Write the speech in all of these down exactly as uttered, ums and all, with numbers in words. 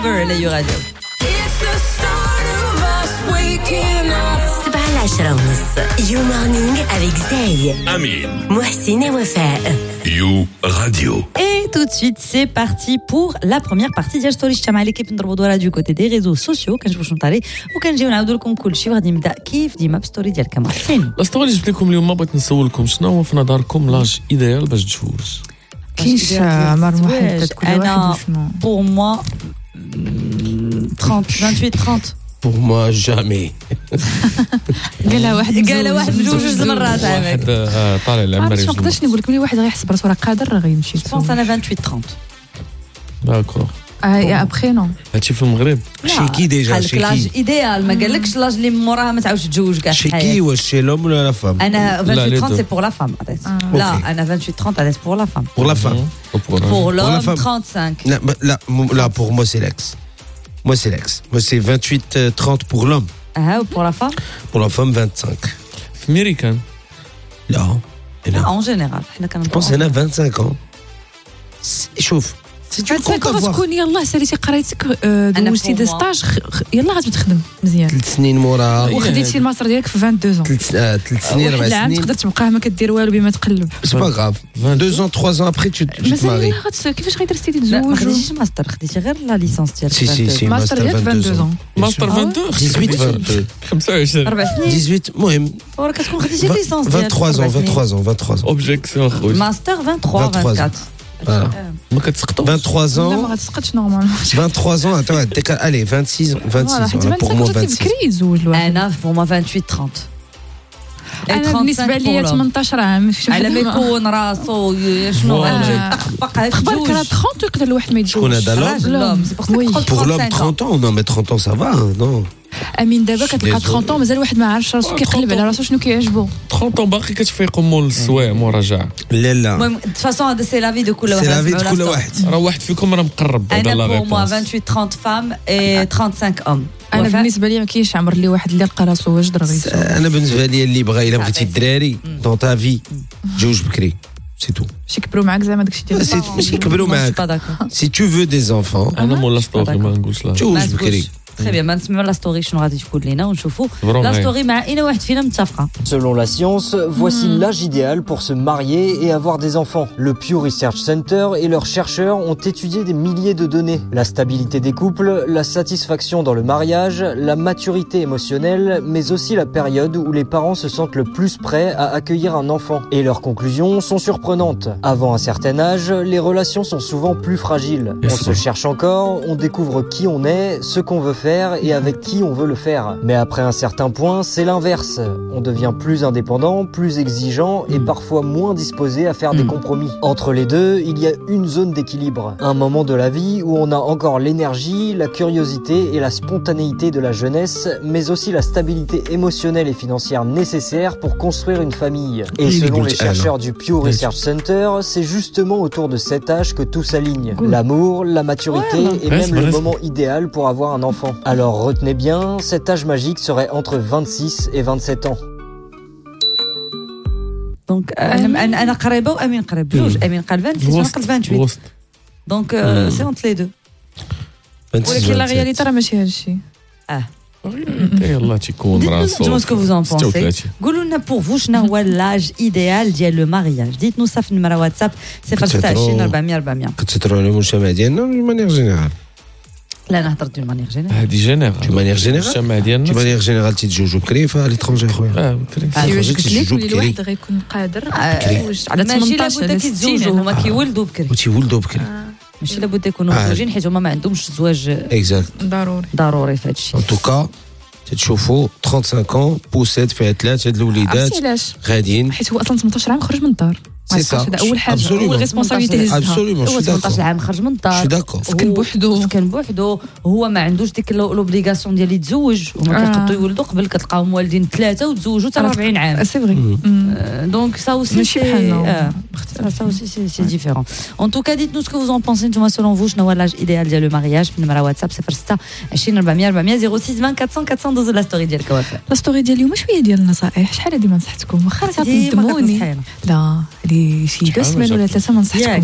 على راديو سبعة العشرة ونص يو مورنينغ avec Zay, Amine, Mohsin et Wafa. You Radio. Et tout de suite, c'est parti pour la première partie ديال ستوري اجتماعي اللي كيبنضربوا دوره du côté des réseaux sociaux. كنشوفوا شنو طاري وكنجيو نعاودوا لكم كلشي وغادي نبدا كيف ديما بستوري ديالك محسن. لا ستوري اللي جبت لكم اليوم بغيت نسولكم شنو هو في نظركم لاج ايديال باش تزوج؟ كاينش عمر محدد كل واحد انا وشنو pour moi trente vingt-huit trente. Pour moi, jamais. قالها واحد قالها واحد من جوج جوج مرات واحد عامك. آه، طالع العمر عرفت شنو نقدرش نقول لك ملي واحد غيحسب راسو راه قادر راه غيمشي Je pense انا vingt-huit trente. داكور. اه ابخي نو هادشي في المغرب Chez qui déjà? قالك Chez لاج qui? ايديال ما قالكش لاج اللي موراها ما تعاودش تتزوج كاع في Chez qui? الحياة. Ouais, chez l'homme ou la femme? انا لا، vingt-huit les trente deux. c'est pour la femme. Ok. لا انا vingt-huit trente c'est pour la femme. Pour la femme. Pour Pour la l'homme femme. trente-cinq. Là, bah, là, mo- là, pour moi, c'est l'ex. Moi, c'est l'ex. Moi, c'est vingt-huit trente pour l'homme. Ah, ou pour la femme? Pour la femme, vingt-cinq. في ميريكان Là. Et là. En général. حنا Je كنهضروا pense qu'il y en a vingt-cinq ans. C'est- Chauffe. Si tu comptes avoir تكون يلاه ساليتي قرايتك آه، أنا دوزتي pour دي moi. ستاج خ- يلاه غتبدا تخدم مزيان ثلاث سنين موراها وخديتي الماستر ديالك في اثنين وعشرين ثلاث آه، ثلاث سنين واحد أربع العام سنين. تقدر تبقى ما كدير والو بما تقلب C'est pas grave. Deux ans, trois ans après, tu tu te مازال maries. يلاه غت- كيفاش غيدير ستيدي لا ما تزوج خديتيش ماستر خديتي غير لا ليسونس ديالك. Si, si, si. ماستر Master ديالك vingt-deux vingt-deux ans. ماستر Ah vingt-deux dix-huit, vingt-deux. خمسة وعشرين أربع سنين. dix-huit, مهم. ورا كتكون خديتي ليسونس ديالك. vingt-trois ans, vingt-trois ans, vingt-trois ans. اوبجيكسيون خويا ماستر vingt-trois vingt-trois vingt-quatre. Voilà. ما كتسقطوش vingt-trois لا ما ans, غتسقطش نورمال vingt-trois ans, attends, décale- allez, vingt-six, vingt-six ans, là, pour moi, vingt-six. بكري يتزوج الواحد انا pour moi vingt-huit trente. انا بالنسبه لي ثمنطاش عام شي على واحد ما يكون راسو شنو آه. بقى خبرك راه ثلاثين يقدر الواحد ما يتزوج شكون هذا لاج؟ لوم سي بور سا Oui. تقول Pour l'homme, trente-cinq ans. trente ans, non, mais trente ans, ça va, hein, non. امين دابا Je suis كتلقى désolé. ثلاثين مازال واحد ما عارفش راسو كيقلب على راسو شنو كيعجبو ثلاثين باقي كتفيقوا مول السوايع مراجعه لا لا. المهم de toute façon هذا سي لا في دو كل واحد. C'est la vie de نسمعوا كل لا واحد. راه واحد فيكم راه مقرب بعدا لا انا pour moi ريبونس vingt-huit trente femmes et trente-cinq hommes. انا وفاء؟ بالنسبه لي ما كاينش عمر اللي واحد اللي لقى راسو واجد راه غيتزوج انا بالنسبه لي اللي بغى الا بغيتي الدراري دون تا في تزوج بكري سي تو. شي كبروا معاك زعما داكشي ديال سي ماشي يكبروا Moi, je suis معاك. pas d'accord. سي تو فو دي زونفون انا مولا pas ستوري ما نقولش لا ما تزوج تقولش. بكري. Très bien, ما نسمعوا لا ستوري شنو غادي تقول لنا ونشوفوا برافو لا عليك. ستوري مع اين واحد فينا متفقه. Selon la science, voici l'âge idéal pour se marier et avoir des enfants. Le Pew Research Center et leurs chercheurs ont étudié des milliers de données. La stabilité des couples, la satisfaction dans le mariage, la maturité émotionnelle, mais aussi la période où les parents se sentent le plus prêts à accueillir un enfant. Et leurs conclusions sont surprenantes. Avant un certain âge, les relations sont souvent plus fragiles. Yes, On se sir. cherche encore, on découvre qui on est, ce qu'on veut faire et avec qui on veut le faire. Mais après un certain point, c'est l'inverse. On devient plus indépendant, plus exigeant et parfois moins disposé à faire des compromis. Entre les deux, il y a une zone d'équilibre. Un moment de la vie où on a encore l'énergie, la curiosité et la spontanéité de la jeunesse, mais aussi la stabilité émotionnelle et financière nécessaire pour construire une famille. Et Il est selon good, les Anna. chercheurs du Pew Research Center, c'est justement autour de cet âge que tout s'aligne. L'amour, la maturité et Ouais, même c'est le vrai. moment idéal pour avoir un enfant. Alors retenez bien, cet âge magique serait entre vingt-six et vingt-sept ans. دونك انا انا أنا قريبه وامين قريب بجوج. امين قال vingt-six وانا وسط قلت vingt-huit. وسط دونك سي اونت لي دو. ولكن لا رياليتي راه ماشي هادشي يلا تيكون راسو Dites-nous ce que vous en ستة pensez. وثلاثين. قولوا لنا pour vous شنو هو لاج ايديال ديال لو مارياج. ديتنو صافي في النمره واتساب صفر ستة عشرين أربعمية أربعمية. كتسيطروا على المجتمع ديالنا دو مانيير جينيرال. لا انا هضرت دو مانيير جينيرال. هادي جينيرال دو مانيير جينيرال. المجتمع دو ديالنا مانيير جينيرال تيتزوجوا بكري في ليترونجي خويا. اه بكري كيفاش قلت لك تيتزوجوا ولي بكري. الواحد غيكون قادر يتزوج على ماشي ثمنطاش لابد على كيتزوجوا ستين هما كيولدوا بكري. وتيولدوا بكري. ماشي لابد يكونوا آه. مزوجين حيت هما ما عندهمش الزواج اكزاكت. ضروري ضروري في هذا الشيء. ان توكا تتشوفوا ثلاثين ans بوسات فيها ثلاثه د الوليدات عرفتي علاش غاديين. حيت هو اصلا ثمنطاش عام خرج من الدار سي سا. هذا اول حاجه Absolument. اول ريسبونسابيلتي هزها ابسولومون هو شو ثمنطاش داكور. عام خرج من الدار. شو داكور. سكن بوحدو. سكن بوحدو هو ما عندوش ديك لوبليغاسيون ديال يتزوج وما آه. كيقدروا يولدوا قبل كتلقاهم والدين ثلاثه وتزوجوا حتى أربعين عام. سي فري دونك ça aussi ماشي c'est بحالنا. ah, ça aussi c'est c'est différent. En tout cas dites-nous ce que vous en pensez نتوما selon vous شنو هو لاج ايديال ديال لو مارياج في النمره واتساب صفر ستة عشرين أربعمية أربعمية صفر ستة عشرين أربعمية أربعمية دوزو لا ستوري ديالك وفاء. لا ستوري ديال اليوم شويه ديال النصائح شحال هادي ما نصحتكم واخا راه ديما كتندموني كتنصحينا. لا لي شي شحال دو سمان ما ولا جابتش. ثلاثه ما نصحتكمش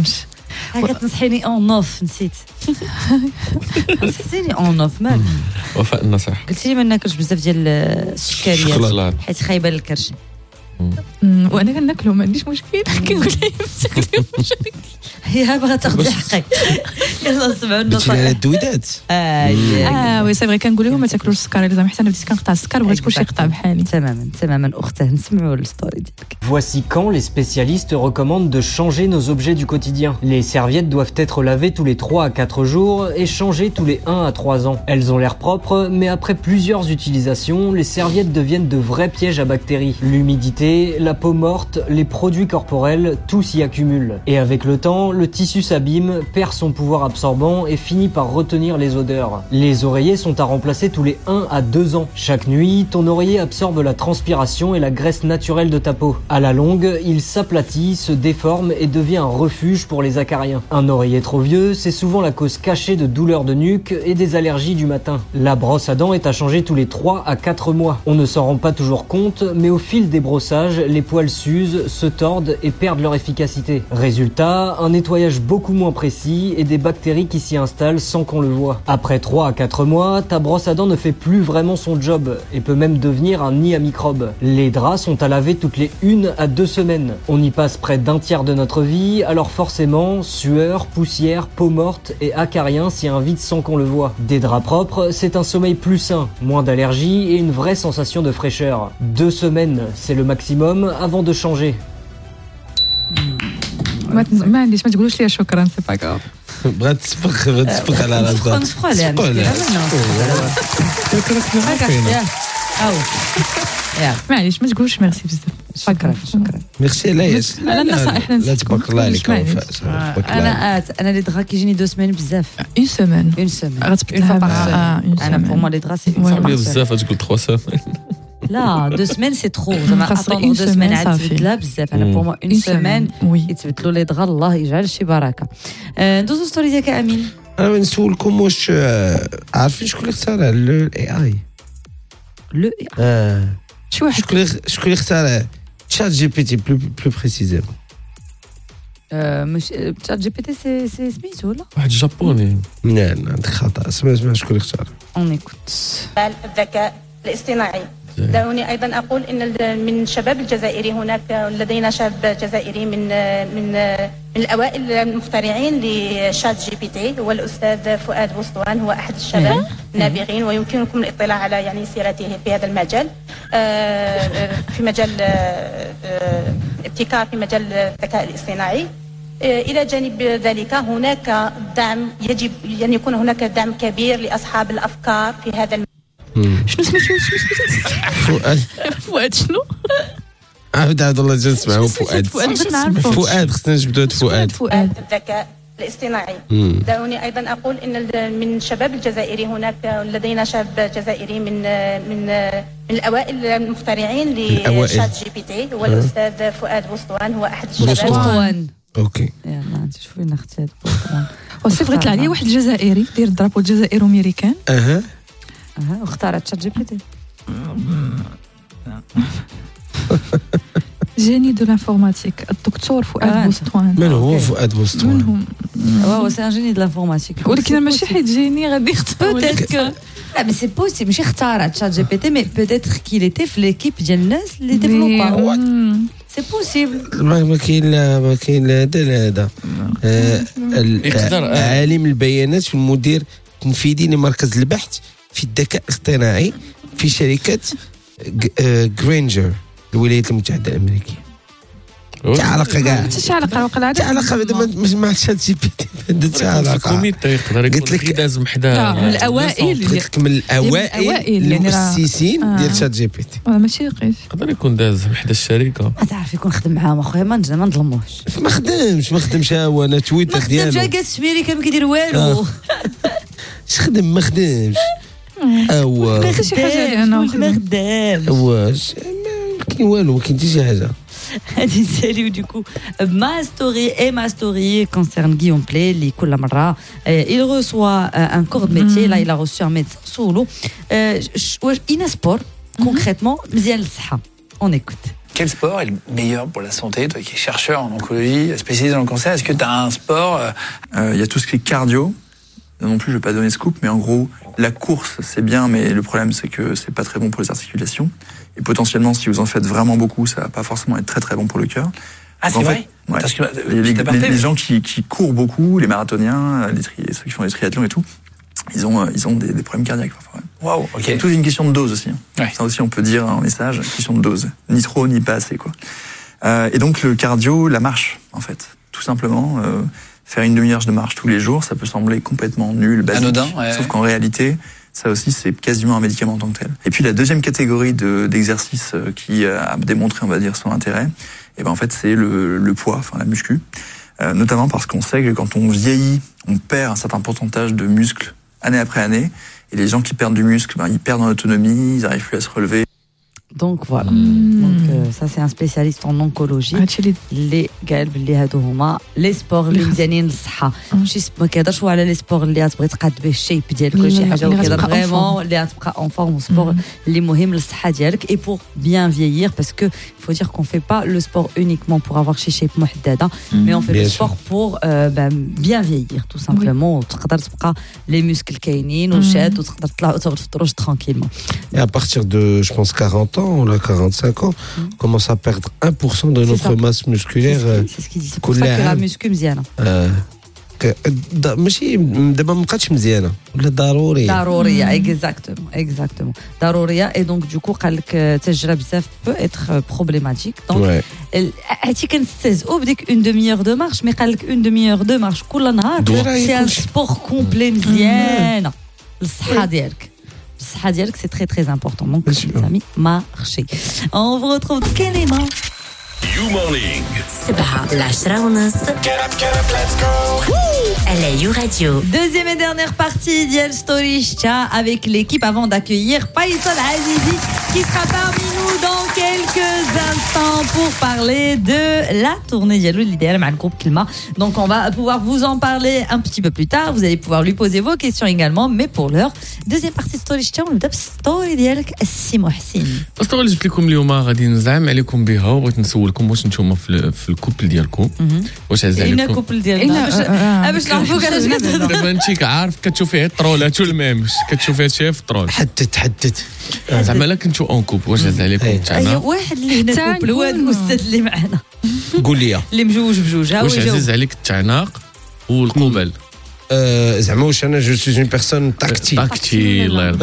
هاكا تنصحيني اون اوف نسيت نسيتيني اون اوف مالك وفاء النصيحة قلتي لي ما ناكلش بزاف ديال السكريات حيت خايبه للكرش وانا كناكلو ما عنديش مشكل كنقول لها تاكلي مشكل هي باغا تاخذي حقك يلا نسمعوا النصائح الدويدات اه وي سي فري كنقول لهم ما تاكلوش السكر الا زعما حتى انا بديت كنقطع السكر بغيت كلشي يقطع بحالي تماما تماما اختاه نسمعوا الستوري ديالك. Voici quand les spécialistes recommandent de changer nos objets du quotidien. Les serviettes doivent être lavées tous les trois à quatre jours et changées tous les un à trois ans. Elles ont l'air propres, mais après plusieurs utilisations, les serviettes deviennent de vrais pièges à bactéries. L'humidité, la peau morte, les produits corporels, tout s'y accumule. Et avec le temps, le tissu s'abîme, perd son pouvoir absorbant et finit par retenir les odeurs. Les oreillers sont à remplacer tous les un à deux ans. Chaque nuit, ton oreiller absorbe la transpiration et la graisse naturelle de ta peau. À la longue, il s'aplatit, se déforme et devient un refuge pour les acariens. Un oreiller trop vieux, c'est souvent la cause cachée de douleurs de nuque et des allergies du matin. La brosse à dents est à changer tous les trois à quatre mois. On ne s'en rend pas toujours compte, mais au fil des brossages, les poils s'usent, se tordent et perdent leur efficacité. Résultat, un nettoyage beaucoup moins précis et des bactéries qui s'y installent sans qu'on le voie. Après trois à quatre mois, ta brosse à dents ne fait plus vraiment son job et peut même devenir un nid à microbes. Les draps sont à laver toutes les une à deux semaines. On y passe près d'un tiers de notre vie, alors forcément, sueur, poussière, peau morte et acariens s'y invitent sans qu'on le voie. Des draps propres, c'est un sommeil plus sain, moins d'allergies et une vraie sensation de fraîcheur. Deux semaines, c'est le maximum avant de changer. ما عنديش ما تقولوش لي شكرا سي با كاف بغات تسبق بغات تسبق على راسها نسبقوا عليها معليش ما تقولوش ميرسي بزاف شكرا شكرا ميرسي لا على النصائح لا تبارك الله عليك انا انا لي دغا كيجيني دو سيمين بزاف اون سيمين اون سيمين غتبدلها انا بور موا لي دغا سي بزاف تقول ثلاث سيمين لا دو سيمين سي ترو زعما اتوندو دو سيمين عاد تبدلها بزاف انا بور موا اون سيمين يتبدلوا لي دغا الله يجعل شي بركه. ندوزو ستوري ديالك امين. انا نسولكم واش عارفين شكون اللي اخترع الاي اي؟ لو اه شي واحد شكون اللي شكون اللي اخترع تشات جي بي تي بلو بلو بريسيزيمون؟ مش تشات جي بي تي سي سي سميتو ولا واحد جابوني. لا عندك خطا اسمع اسمع شكون اللي اخترع؟ اون ايكوت الذكاء الاصطناعي. دعوني ايضا اقول ان من شباب الجزائري هناك لدينا شاب جزائري من من من الاوائل المخترعين لشات جي بي تي هو الاستاذ فؤاد بوسطوان. هو احد الشباب النابغين ويمكنكم الاطلاع على يعني سيرته في هذا المجال في مجال ابتكار في مجال الذكاء الاصطناعي. الى جانب ذلك هناك دعم يجب ان يكون هناك دعم كبير لاصحاب الافكار في هذا المجال. شنو سميتو شنو سميتو فؤاد فؤاد شنو عاود عاود الله يجزاه سمعوا فؤاد فؤاد خصنا نجبدوا فؤاد فؤاد الذكاء الاصطناعي. دعوني ايضا اقول ان من شباب الجزائري هناك لدينا شاب جزائري من من من الاوائل المخترعين لشات جي بي تي هو الاستاذ فؤاد بوسطوان. هو احد الشباب بوسطوان. اوكي يلا انت شوفي لنا اختي هذا بوسطوان. وصي بغيت طلع لي واحد الجزائري داير الدرابو الجزائر امريكان. اها اها واختارت تشات جي بي تي. جيني دو لانفورماتيك الدكتور فؤاد بوسطوان. من هو فؤاد بوسطوان؟ واو سي ان جيني دو لانفورماتيك ولكن ماشي حيت جيني غادي يختار بوتيت كو لا مي سي بوسيبل ماشي اختارت تشات جي بي تي مي بوتيت كيل ايتي في ليكيب ديال الناس اللي ديفلوبا سي بوسيبل. ما كاين لا ما كاين لا هذا لا هذا عالم البيانات والمدير التنفيذي لمركز البحث في الذكاء الاصطناعي في شركة جرينجر الولايات المتحدة الأمريكية. تعلق كاع تعلق وقع تعلق مع شات جي بي تي تعلق قلت لك لازم حدا من الأوائل قلت لك من الأوائل المؤسسين ديال شات جي بي تي. ماشي يقيس يقدر يكون داز حدا الشركة ما تعرف يكون خدم معاهم اخويا ما ما نظلموش. ما خدمش ما خدمش هو انا تويتر ديالو ما خدمش جالس في امريكا ما كيدير والو. اش خدم ما خدمش اوا ما شي حاجه انا ما خدامش واش ما كاين والو ما كاين حتى شي حاجه. هذه ساليو ديكو ما ستوري اي ما ستوري كونسيرن غيوم بلاي اللي كل مره il reçoit un corps de métier là il a reçu un médecin solo واش اين سبور كونكريتمون مزيان للصحه. اون ايكوت quel sport est le meilleur pour la santé? Toi qui es chercheur en oncologie, spécialisé dans le cancer, est-ce que tu as un sport? Il euh, y a tout ce qui est cardio. Non plus, je ne vais pas donner scoop, mais en gros, la course, c'est bien, mais le problème, c'est que c'est pas très bon pour les articulations. Et potentiellement, si vous en faites vraiment beaucoup, ça va pas forcément être très très bon pour le cœur. Ah, c'est vrai? Ouais. Parce que, les, les, les, les gens qui, qui courent beaucoup, les marathoniens, les tri, ceux qui font les triathlons et tout, ils ont, ils ont des, des problèmes cardiaques parfois. Waouh, ok. C'est tout une question de dose aussi. Ouais. Ça aussi, on peut dire en message, question de dose. Ni trop, ni pas assez, quoi. Euh, et donc, le cardio, la marche, en fait. Tout simplement, euh, faire une demi-heure de marche tous les jours, ça peut sembler complètement nul, basique. Anodin, ouais. Sauf qu'en réalité, ça aussi, c'est quasiment un médicament en tant que tel. Et puis, la deuxième catégorie de, d'exercice qui a démontré, on va dire, son intérêt, et ben, en fait, c'est le, le poids, enfin, la muscu. Euh, notamment parce qu'on sait que quand on vieillit, on perd un certain pourcentage de muscles année après année. Et les gens qui perdent du muscle, ben, ils perdent en autonomie, ils n'arrivent plus à se relever. Donc voilà. Mmh. Donc euh, ça c'est un spécialiste en oncologie. Les قال بلي هادو هما لي سبور اللي مزيانين للصحه. ماشي ما كيهضرش على لي سبور اللي تبغي تقاد به الشيب ديالك ولا شي حاجه كيهضر فريمون اللي غتبقى اون فورم سبور اللي مهم للصحه ديالك et pour bien vieillir parce que il faut dire qu'on fait pas le sport uniquement pour avoir شي shape محدده mais on fait le sport pour euh, ben, bien vieillir tout simplement وتقدر تبقى les muscles كاينين وشاد وتقدر تطلع وتقعد في الدروج tranquillement. Et à partir de je pense quarante ans, on a quarante-cinq ans, on commence à perdre un pour cent de notre masse musculaire. C'est ce qu'il dit. C'est pour ça que la muscu مزيانة. ماشي دابا ما بقاتش مزيانة ولا ضرورية. ضرورية exactement exactement ضرورية et donc du coup قال لك التجربة بزاف peut être problématique. Donc عرفتي كنستهزئوا بديك une demi-heure de marche mais قال لك une demi-heure de marche كل نهار c'est un sport complet مزيانة للصحة ديالك. الصحة ديالك c'est très très important donc les amis marchez. On vous retrouve Kenema. You Morning. سبعة لعشرة ونص. Get up, get up, let's go. على يو راديو. Deuxième et dernière partie d'Yel Storycha avec l'équipe avant d'accueillir Faisal Azizi qui sera parmi nous dans quelques instants pour parler de la tournée Diallo l'idéal avec le groupe Kilma. Donc on va pouvoir vous en parler un petit peu plus tard. Vous allez pouvoir lui poser vos questions également. Mais pour l'heure, deuxième partie de Storycha, on نبدا بالستوري ديالك السي محسن. الستوري اللي جبت لكم اليوم غادي نزعم عليكم بها وبغيت نسولكم واش نتوما في, في الكوبل ديالكم واش عز عليكم. اين الكوبل ديالنا باش باش نعرفوك انا شنو دابا انت عارف كتشوفي الطرولات والمامش كتشوفي هادشي في الطرول حدد حدد زعما لا كنتو اون كوب واش عز عليكم اي واحد اللي هنا كوبل هو هذا الاستاذ اللي معنا قول لي اللي مجوج بجوج ها هو واش عزيز عليك التعناق والقبل زعما واش انا جو سوي اون بيرسون تاكتي تاكتي الله يرضي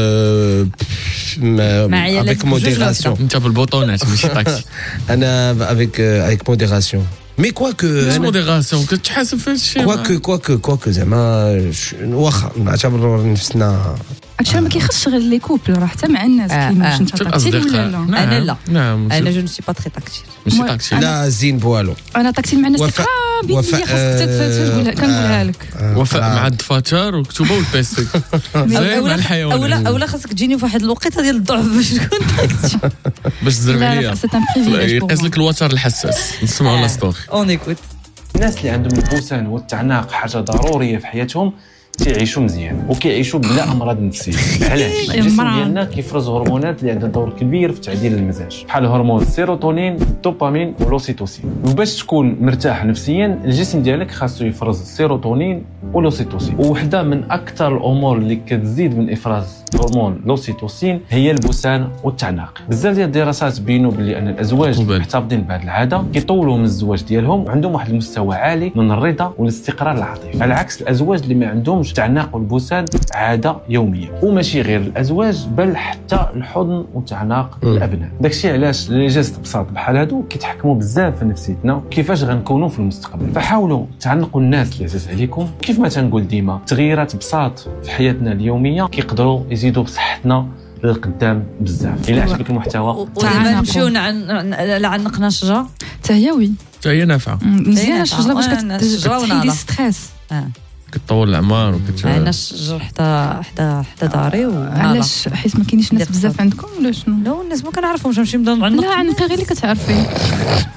avec modération انت بالبوطونات ماشي تاكتي انا avec avec modération mais quoi que مش موديراسيون كتحاسب في هادشي quoi que quoi que quoi que زعما واخا نعتبر نفسنا هادشي ما كيخصش غير لي كوبل راه حتى مع الناس كيما انت تاكتيل ولا لا انا لا نعم انا جو نسي با تري تاكتيل ماشي تاكتيل لا زين بوالو انا تاكتيل مع الناس اللي قرابين ليا خاصك كنقولها لك وفاء مع الدفاتر والكتوبه والبيسي زي مع الحيوان اولا اولا خاصك تجيني في واحد الوقيته ديال الضعف باش تكون تاكتيل باش تزرب عليا يقيس لك الوتر الحساس نسمعوا لا ستوري اون ايكوت. الناس اللي عندهم البوسان والتعناق حاجه ضروريه في حياتهم تيعيشوا مزيان وكيعيشوا بلا امراض نفسيه. علاش؟ الجسم ديالنا كيفرز هرمونات اللي عندها دور كبير في تعديل المزاج بحال هرمون السيروتونين الدوبامين والأوسيتوسين. وباش تكون مرتاح نفسيا الجسم ديالك خاصو يفرز السيروتونين والأوسيتوسين. وحده من اكثر الامور اللي كتزيد من افراز هرمون الأوسيتوسين هي البوسان والتعناق. بزاف ديال الدراسات بينوا باللي ان الازواج المحتفظين بهذه العاده كيطولوا من الزواج ديالهم وعندهم واحد المستوى عالي من الرضا والاستقرار العاطفي على عكس الازواج اللي ما عندهمش التعناق والبوسان عاده يوميه. وماشي غير الازواج بل حتى الحضن وتعناق الابناء. داكشي علاش لي جيست بساط بحال هادو كيتحكموا بزاف في نفسيتنا كيفاش غنكونوا في المستقبل. فحاولوا تعلقوا الناس اللي عزاز عليكم. كيف ما تنقول ديما تغييرات بساط في حياتنا اليوميه كيقدروا يزيدوا بصحتنا للقدام بزاف. الى عجبك المحتوى ودابا نمشيو لعنقنا شجره حتى هي وي حتى هي نافعه مزيانه الشجره باش كتحيدي الستريس كتطول الاعمار وكت انا الشجر حتى حتى حتى داري. علاش حيت ما كاينينش ناس بزاف عندكم ولا شنو؟ لا الناس ما كنعرفهمش نمشي نبدا نعنق. لا عنقي غير اللي كتعرفي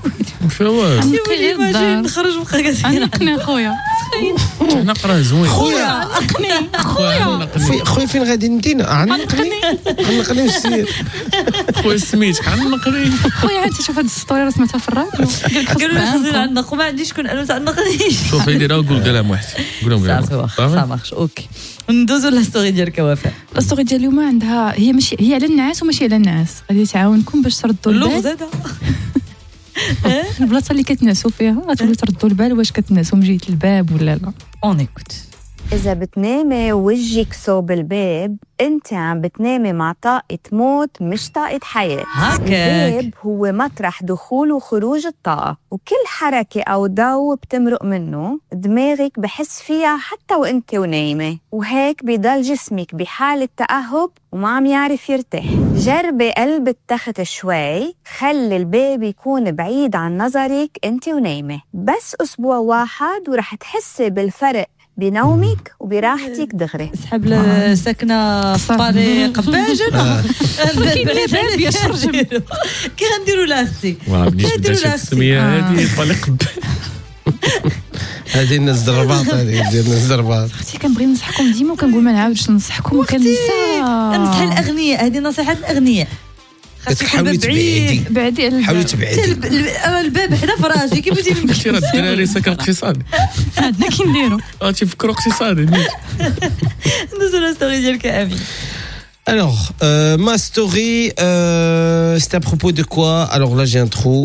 فيها والو نقي نخرج بقى كاسين نقني خويا نقرا زوين خويا نقني خويا خويا فين غادي ندينا عنقني عنقني السير خويا سميتك عنقني خويا انت شوف هاد السطوري راه سمعتها في الراديو قالوا لي خزين عنق وما عنديش شكون انا تعنقنيش شوف هيدي راه قول قالها واحد قولهم صافي صافي مارش اوكي ندوزو لا ستوري ديالك وفاء. لا ستوري ديال اليوم عندها هي ماشي هي على النعاس وماشي على النعاس غادي تعاونكم باش تردوا البال اللغز هذا البلاصه اللي كتنعسوا فيها غتولوا تردوا البال واش كتنعسوا من جهه الباب ولا لا. اون ايكوت. إذا بتنامي وجهك صوب الباب أنت عم بتنامي مع طاقة موت مش طاقة حياة. الباب هو مطرح دخول وخروج الطاقة وكل حركة أو ضوء بتمرق منه دماغك بحس فيها حتى وأنت ونايمة وهيك بيضل جسمك بحالة تأهب وما عم يعرف يرتاح. جربي قلب التخت شوي خلي الباب يكون بعيد عن نظرك أنت ونايمة بس أسبوع واحد ورح تحسي بالفرق بنومك وبراحتك دغري. اسحب السكنه صباري قباجه الباب يا شرجم كي غنديروا لها اختي كنديروا لها السميه هذه طلق هذه الناس ضربات هذه ديال الناس ضربات. اختي كنبغي ننصحكم ديما وكنقول ما نعاودش ننصحكم وكننسى نصح الاغنياء هذه نصيحه الاغنياء حاولي تبعدي بعدي حاولي تبعدي الباب حدا فراجي كيف بغيتي قلتي راه الدراري ساكن اقتصادي عندنا كنديروا اه تيفكروا اقتصادي ندوزو لا ستوري ديالك امين. Alors, euh, ma story, euh, c'était à propos de quoi? Alors là, j'ai un trou.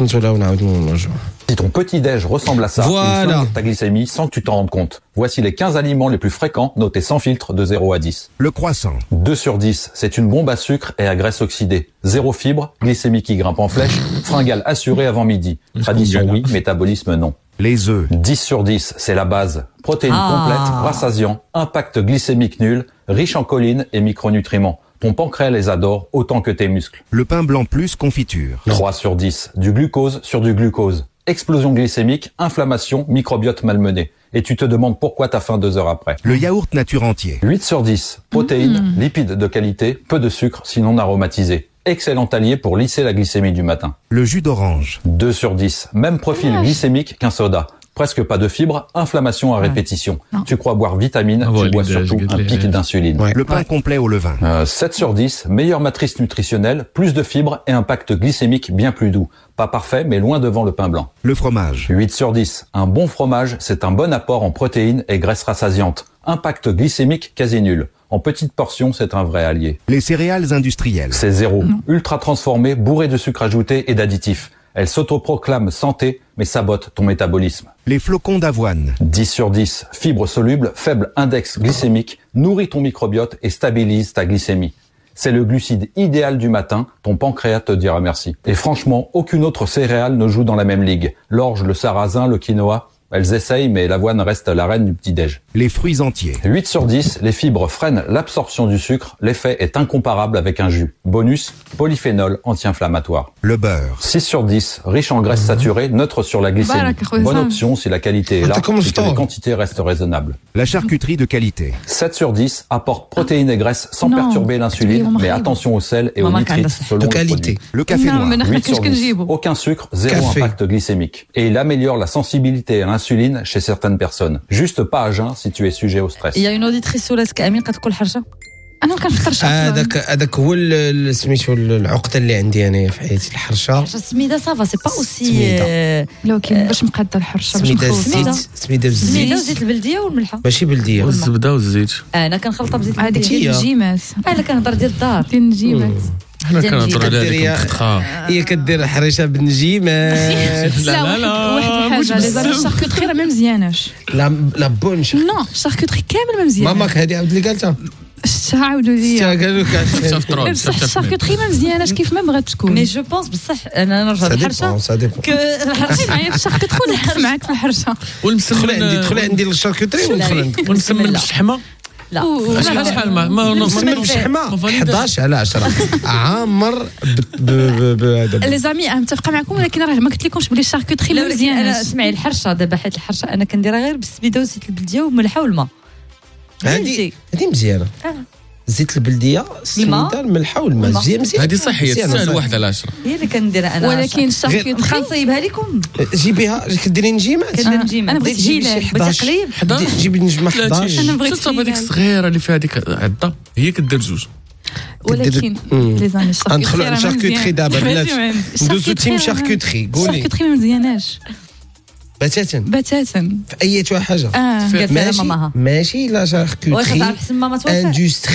Si ton petit-déj ressemble à ça, voilà. Tu flingues ta glycémie sans que tu t'en rendes compte. Voici les quinze aliments les plus fréquents notés sans filtre de zéro à dix. Le croissant. deux sur dix, c'est une bombe à sucre et à graisse oxydée. Zéro fibre, glycémie qui grimpe en flèche, fringale assurée avant midi. Tradition oui, métabolisme non. Les œufs. dix sur dix, c'est la base. Protéines ah. complètes, rassasiant, impact glycémique nul, riche en collines et micronutriments. Ton pancréas les adore autant que tes muscles. Le pain blanc plus confiture. trois sur dix, du glucose sur du glucose. Explosion glycémique, inflammation, microbiote malmené. Et tu te demandes pourquoi t'as faim deux heures après. Le yaourt nature entier. huit sur dix, protéines, mmh. lipides de qualité, peu de sucre sinon aromatisé. Excellent allié pour lisser la glycémie du matin. Le jus d'orange. deux sur dix, même profil ah, glycémique qu'un soda. Presque pas de fibres, inflammation à répétition. Non. Tu crois boire vitamine, ah, tu ouais, bois surtout un pic d'insuline. Ouais. Le pain ouais. complet au levain. Euh, sept sur dix, meilleure matrice nutritionnelle, plus de fibres et impact glycémique bien plus doux. Pas parfait, mais loin devant le pain blanc. Le fromage. huit sur dix, un bon fromage, c'est un bon apport en protéines et graisses rassasiantes. Impact glycémique quasi nul. En petites portions, c'est un vrai allié. Les céréales industrielles. C'est zéro. Non. Ultra transformées, bourrées de sucre ajouté et d'additifs. Elles s'autoproclament santé, mais sabotent ton métabolisme. Les flocons d'avoine. dix sur dix. Fibres solubles, faible index glycémique, nourrit ton microbiote et stabilise ta glycémie. C'est le glucide idéal du matin, ton pancréas te dira merci. Et franchement, aucune autre céréale ne joue dans la même ligue. L'orge, le sarrasin, le quinoa, elles essayent, mais l'avoine reste la reine du petit-déj. Les fruits entiers. huit sur dix, les fibres freinent l'absorption du sucre. L'effet est incomparable avec un jus. Bonus, polyphénol anti-inflammatoire. Le beurre. six sur dix, riche en graisses saturées, neutre sur la glycémie. Bonne option si la qualité est là et que les quantités restent raisonnables. La charcuterie de qualité. sept sur dix, apporte protéines et graisses sans non. perturber l'insuline, mais attention au sel et aux nitrites selon de le qualité. produit. Le café non, noir. huit sur dix, aucun sucre, zéro café. impact glycémique. Et il améliore la sensibilité à l'insuline chez certaines personnes. Juste pas à jeun si tu es sujet au stress. Il y a une auditrice sur la Amine qui تقول حرشة. انا ما كنفطرش هذاك هذاك هو سميتو العقده اللي عندي انايا في حياتي الحرشه. السميده صافا سي با اوسي لو كاين باش مقاده الحرشه باش سميده الزيت سميده بالزيت سميده وزيت البلديه والملحه ماشي بلديه والزبده والزيت. انا كنخلطها بزيت هذيك ديال النجيمات انا كنهضر ديال الدار ديال النجيمات حنا كنهضروا على هذيك هي كدير حريشه بالنجيمات. لا لا لا واحد الحاجه لي زعما الشاركوتري راه ما مزياناش. لا لا بونش نو الشاركوتري كامل ما مزيان. ماماك هذه عاود اللي قالتها شتا عاودوا لي قالوا لك بصح الشاركوتري ما مزياناش كيف ما بغات تكون. مي جو بونس بصح انا نرجع للحرشه كو الحرشه معايا في الشاركوتري ونحس معاك في الحرشه والمسمن عندي دخل عندي للشاركوتري والمسمن بالشحمه. لا شحال ما ما نسمن بالشحمه احداش على عشرة عامر بهذا لي زامي متفقه معكم ولكن راه ما قلت لكمش بلي الشاركوتري ما مزيانش. انا اسمعي الحرشه دابا حيت الحرشه انا كنديرها غير بالسميده وزيت البلديه والملحه والماء. هذه هذه مزيانه زيت البلديه السميده الملحه والماء مزيان مزيان هذه صحيه تسال واحد على عشرة هي اللي كنديرها انا ولكن الشاركوتري نصيبها لكم جيبيها كديري نجيمات كندير نجيمات انا بغيت هيلال بغيت تقليب جيبي نجمه إحدى عشر انا بغيت تصاوب هذيك الصغيره اللي فيها هذيك عضه هي كدير جوج ولكن لي زامي ندخلوا على الشاركوتري دابا بنات ندوزو تيم شاركوتري قولي الشاركوتري ما مزياناش بتاتا بتاتا في اي حاجه اه قالت لها ماماها ماشي لا شاركوتري واش تعرف حسن ماما توفات اندستري